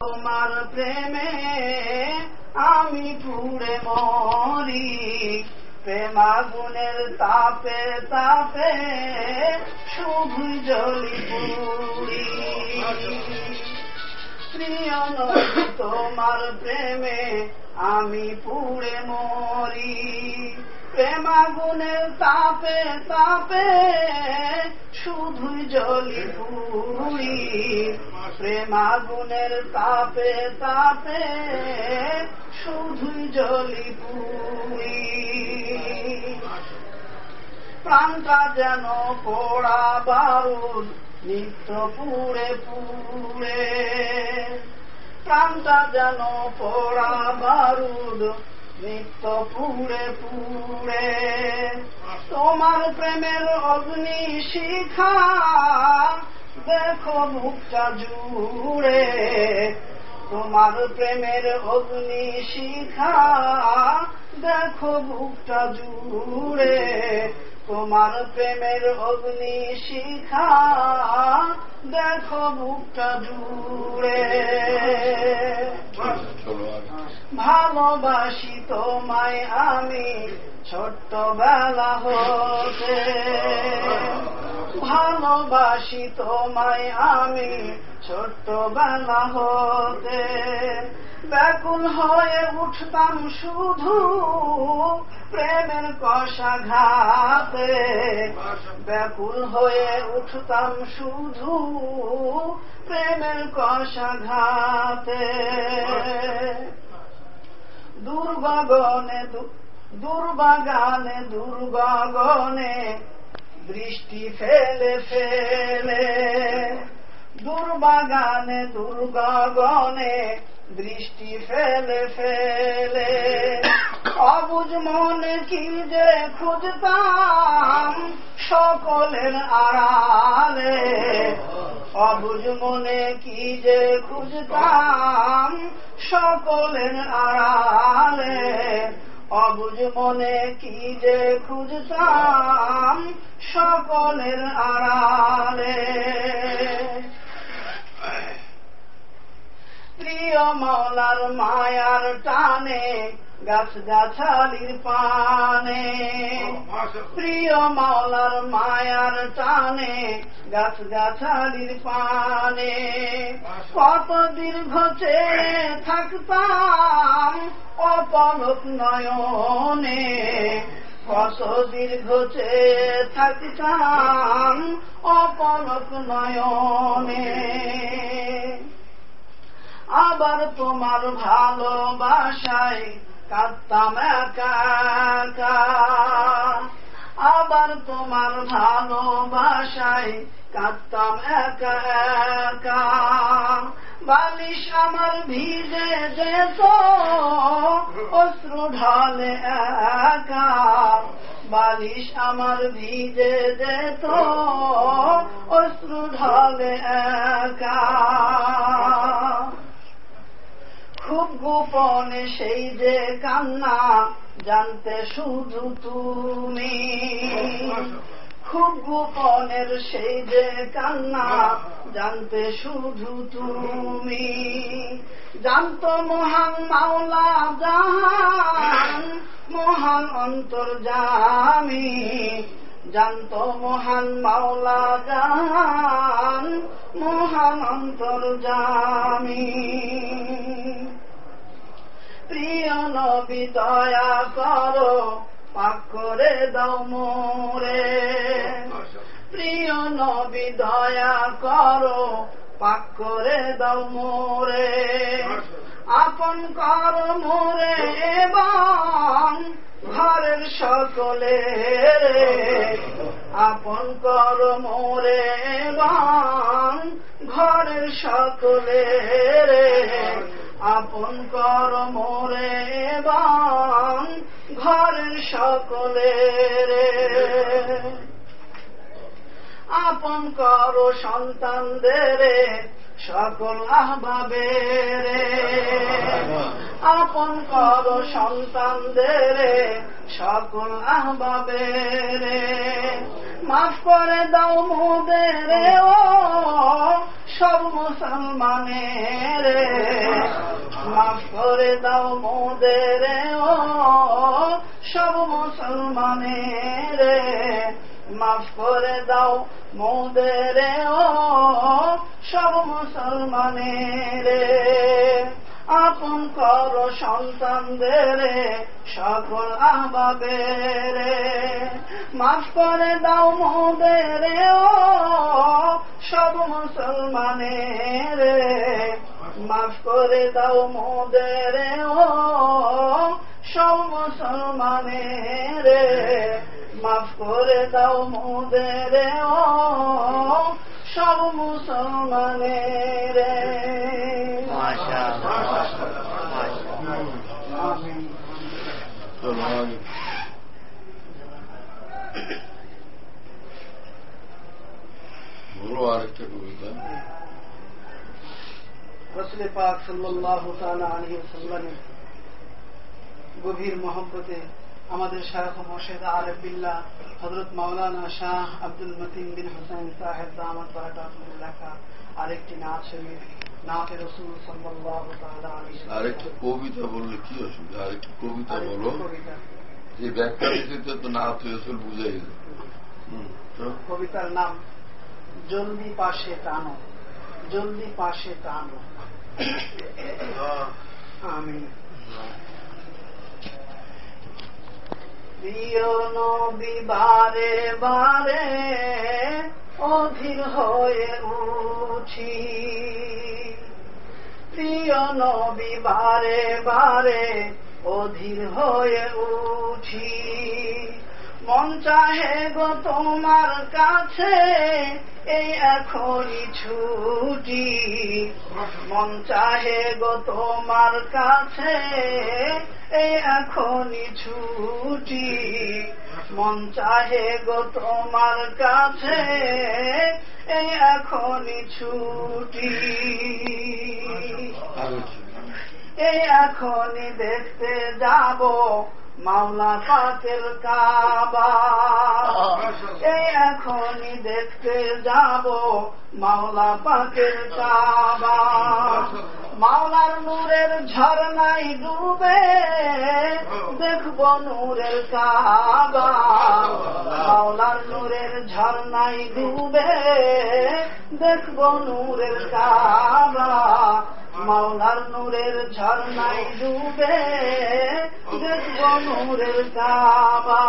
তোমার প্রেমে আমি পুড়ে মরি, প্রেম আগুনের তাপে তাপে শুধু জ্বলি পুড়ি। প্রিয় নবী তোমার প্রেমে আমি পুড়ে মরি, প্রেম আগুনের তাপে তাপে শুধু জ্বলি পুড়ি। প্রেম আগুনের তাপে তাপে শুধু জ্বলি পুড়ি। প্রাণটা যেন পোড়া বারুদ নিত্য পুড়ে পুড়ে, প্রাণটা যেন পোড়া বারুদ নিত্য পুড়ে পুড়ে। তোমার প্রেমের অগ্নি শিখা দেখো বুকটা জুড়ে, তোমার প্রেমের অগ্নি শিখা দেখো বুকটা জুড়ে। তোমার প্রেমের অগ্নি শিখা দেখো বুকটা জুড়ে। ভালোবাসি তোমায় আমি ছোট্টবেলা হতে, ভালোবাসি তোমায় আমি ছোট্টবেলা হতে। ব্যাকুল হয়ে উঠতাম শুধু প্রেমের কষাঘাতে, ব্যাকুল হয়ে উঠতাম শুধু প্রেমের কষাঘাতে। দুর্গগনে দুর্বাগানে দুর্গগনে বৃষ্টি ফেলে ফেলে, দুর্বাগানে দুর্গগনে বৃষ্টি ফেলে ফেলে। অবুঝ মনে কি যে খুঁজতাম সকলের আড়ালে, অবুঝ মনে কি যে খুঁজতাম সকলের আড়ালে। অবুঝ মনে কি যে খুঁজতাম সকলের আড়ালে। প্রিয় মৌলার মায়ার টানে গাছ গাছালির পানে, প্রিয় মাওলার মায়ার টানে গাছ গাছালির পানে। কত দীর্ঘ চেয়ে থাকতাম অপলক নয়নে, কত দীর্ঘ চেয়ে থাকতাম অপলক নয়নে। আবার তোমার ভালোবাসায় কাঁদতাম একা একা, আবার তোমার ভালোবাসায় কাঁদতাম একা একা। বালিশ আমার ভিজে যেত অশ্রু ঢালে একা, বালিশ আমার ভিজে যেত অশ্রু ঢালে একা। খুব গোপনে সেই যে কান্না জানতে শুধু তুমি, খুব গোপনের সেই যে কান্না জানতে শুধু তুমি। জানতো মহান মাওলা জাহান মহান অন্তর্যামী, জানতো মহান মাওলা জাহান মহান অন্তর্যামী। প্রিয় নবী দয়া করো পাক করে দাও মোরে, প্রিয় নবী দয়া করো পাক করে দাও মোরে। আপন কর মোরে এবং ঘরের সকলের, আপন কর মোরে এবং ঘরের সকলের। আপন কর মোরে এবং ঘরের সকলের। আপন কর সন্তানদের সকল আহবাবের, আপন কর সন্তানদের সকল আহবাবের। মাফ করে দাও মোদের ও সব মুসলমানের, রে আপন কর সন্তানদের সকল আহবাবের মাফ করে দাও মোদের ও সব মুসলমানের মাফ করে দাও মোদের ও সব মুসলমানের মাফ করে দাও মোদের ও সব মুসলমানের বলো আরেকটা কবিতা। রাসূল পাক সাল্লাল্লাহু তাআলা আলাইহি ওয়াসাল্লামের গভীর মহব্বতে আমাদের শায়খ মুর্শিদ আরিফ বিল্লাহ হযরত মাওলানা শাহ আব্দুল মতিন বিন হুসাইন সাহেব দামাত বারাকাতুহু লেখা আরেকটি নাত শরীফ নাতে রাসূল সাল্লাল্লাহু তাআলা আলাইহি ওয়াসাল্লাম। আরেকটা কবিতা বললে কি অসুবিধা? আরেকটা কবিতা বলো, যে ব্যাখ্যা দিতে তো নাত রাসূল বুঝাই গেল। কবিতার নাম জলদি পাশে টানো, জলদি পাশে টানো। আমিন। প্রিয় নবী বারে বারে অধীর হয়ে উঠি, প্রিয় নবী বারে বারে অধীর হয়ে উঠি, মন চাহে গো তোমার কাছে এই এখনই ছুটি, মন চাহে গো তোমার কাছে এই এখনই ছুটি, মন চাহে গো তোমার কাছে এই এখনই ছুটি, এই এখনই দেখতে যাব মাওলা পাকের কাবা, এই এখনই দেখতে যাব মাওলা পাকের কাবা, মাওলার নূরের ঝরনায় ডুবে দেখব নূরের কাবা, মাওলার নূরের ঝরনায় ডুবে দেখব নূরের কাবা, মাওলার নূরের ঝরনায় ডুবে দেখব নূরের কাবা।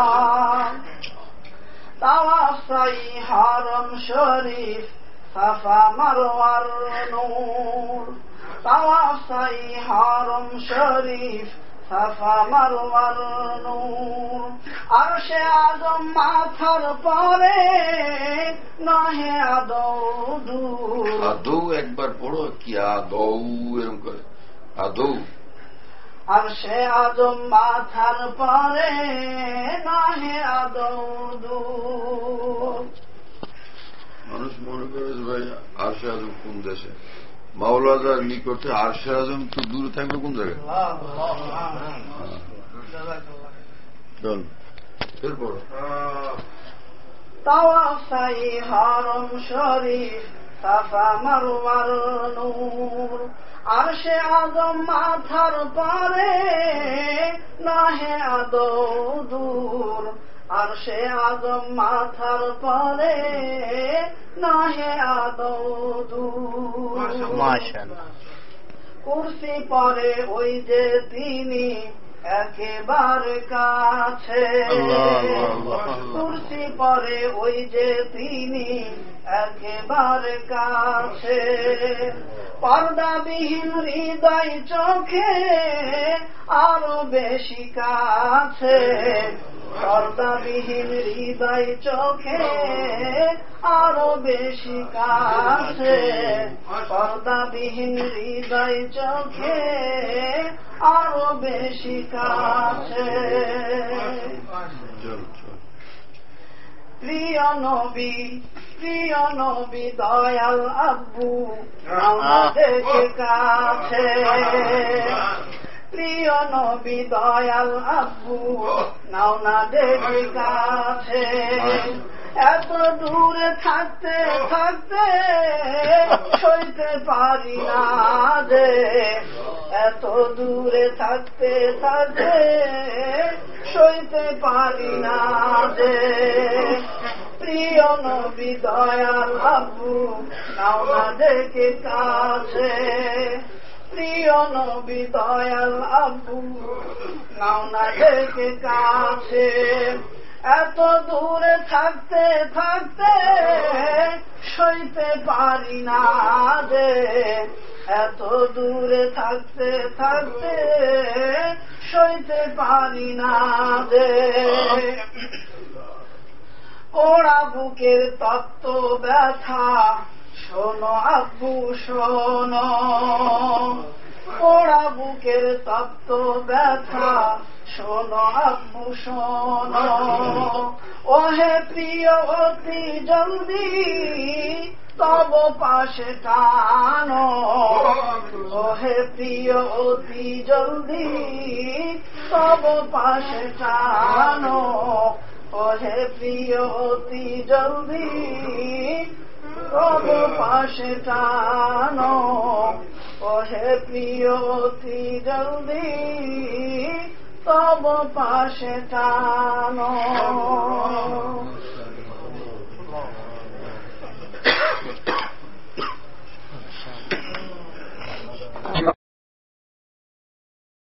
তাওয়াফ সাই হারম শরীফ সাফা মারওয়ার নূর, তাওয়াফ সাই হারম শরীফ সাফা মারওয়ার নূর, আরশে আযম মাথার পরে নহে আদৌ দূর। আদৌ একবার পড়ো, কি আদৌ এরকম করে, আদৌ। আরশে আযম মাথার পরে নহে আদৌ দূর। মানুষ মনে করে ভাই আরশে আযম কোন দেশে? মাওলাদার নিকটে আরশে আযম তো দূরে থাকবে কোন জায়গায়? চল এরপর তাওয়াফ সাই হারম শরীফ সাফা মারওয়ার নূর, আরশে আযম মাথার পরে নহে আদৌ দূর, আরশে আযম মাথার পরে নহে আদৌ দূর। মাশাআল্লাহ। কুরসি পরে ওই যে তিনি একেবারে কাছে, কুরসি পরে ওই যে তিনি একেবারে কাছে, পর্দাবিহীন হৃদয় চোখে আরো বেশি কাছে, পর্দাবিহীন হৃদয় চোখে আরো বেশি কাছে, পর্দাবিহীন হৃদয় চোখে আরো বেশি কাছে। প্রিয় নবী, প্রিয় নবী দয়াল আব্বু আমাদের কাছে, প্রিয় নবী দয়াল আব্বু নাও না দেখে কাছে, এত দূরে থাকতে থাকতে সইতে পারি না যে, এত দূরে থাকতে থাকতে সইতে পারি না যে, প্রিয় নবী দয়াল আব্বু নাও না ডেকে কাছে, প্রিয় নবী দয়াল আব্বু নাও না ডেকে কাছে। এত দূরে থাকতে থাকতে সইতে পারি না যে, এত দূরে থাকতে থাকতে সইতে পারি না যে। ওরা বুকের তত্ত্ব ব্যথা শোনো আব্বু শোনো, ওরা বুকের তত্ত্ব ব্যথা শোনো আব্বু শোনো। ওহে প্রিয় অতি জলদি তব পাশে টানো, ওহে প্রিয় অতি জলদি তব পাশে টানো, ওহে প্রিয় অতি জলদি তব পাশে টানো, ওহে প্রিয় অতি জলদি তব পাশে টানো।